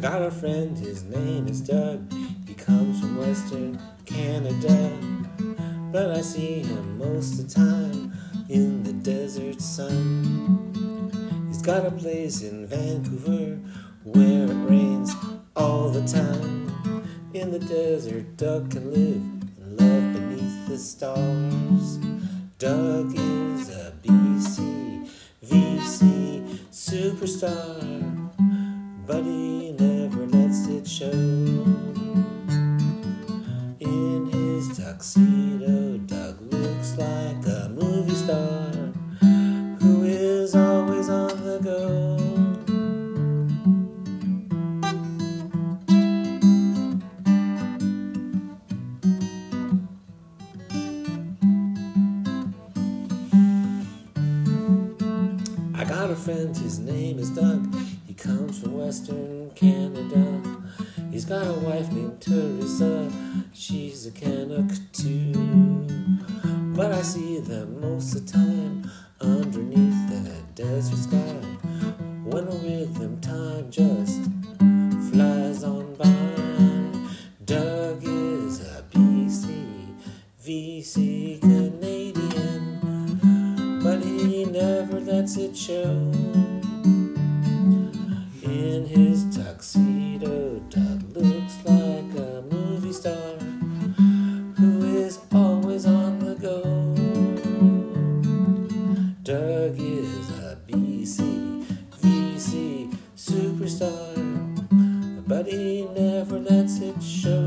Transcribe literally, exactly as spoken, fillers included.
got a friend, his name is Doug. He comes from Western Canada, but I see him most of the time in the desert sun. He's got a place in Vancouver where it rains all the time. In the desert, Doug can live and love beneath the stars. Doug is a B C V C superstar, but he never lets it show. In his tuxedo, Doug looks like a movie star who is always on the go. I got a friend, his name is Doug. He comes from Western Canada. He's got a wife named Teresa. She's a Canuck too, but I see them most of the time underneath the desert sky. When I'm with them, time just flies on by. Doug is a B C V C Canadian, but he never lets it show. In his tuxedo, Doug looks like a movie star who is always on the go. Doug is a B C V C superstar, but he never lets it show.